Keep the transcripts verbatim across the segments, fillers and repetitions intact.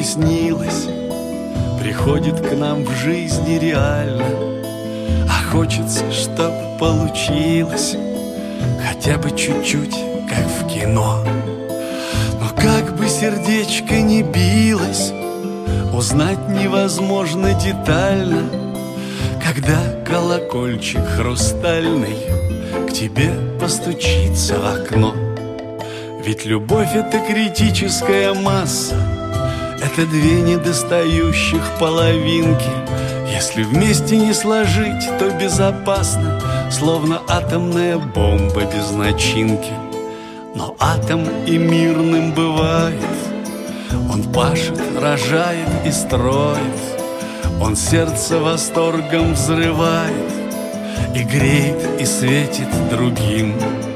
снилось, приходит к нам в жизни реально. А хочется, чтоб получилось хотя бы чуть-чуть, как в кино. Но как бы сердечко ни билось, узнать невозможно детально, когда колокольчик хрустальный к тебе постучится в окно. Ведь любовь — это критическая масса, это две недостающих половинки. Если вместе не сложить, то безопасно, словно атомная бомба без начинки. Но атом и мирным бывает, он пашет, рожает и строит, он сердце восторгом взрывает и греет, и светит другим.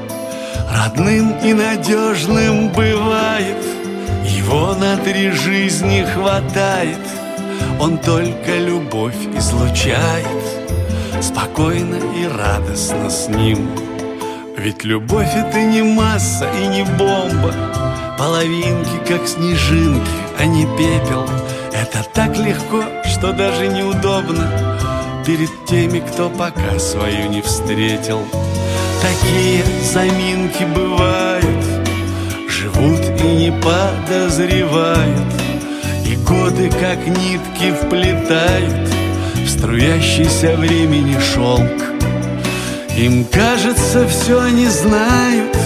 Родным и надежным бывает, его на три жизни хватает, он только любовь излучает, спокойно и радостно с ним. Ведь любовь — это не масса и не бомба, половинки, как снежинки, а не пепел. Это так легко, что даже неудобно перед теми, кто пока свою не встретил. Такие заминки бывают, живут и не подозревают, и годы, как нитки, вплетают в струящийся времени шелк. Им кажется, все они знают,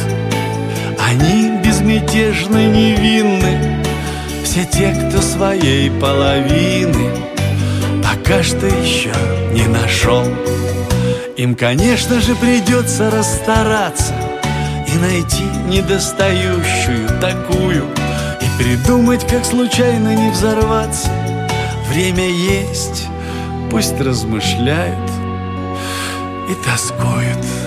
они безмятежно невинны, все те, кто своей половины пока что еще не нашел. Им, конечно же, придется расстараться и найти недостающую такую, и придумать, как случайно не взорваться. Время есть, пусть размышляют и тоскуют.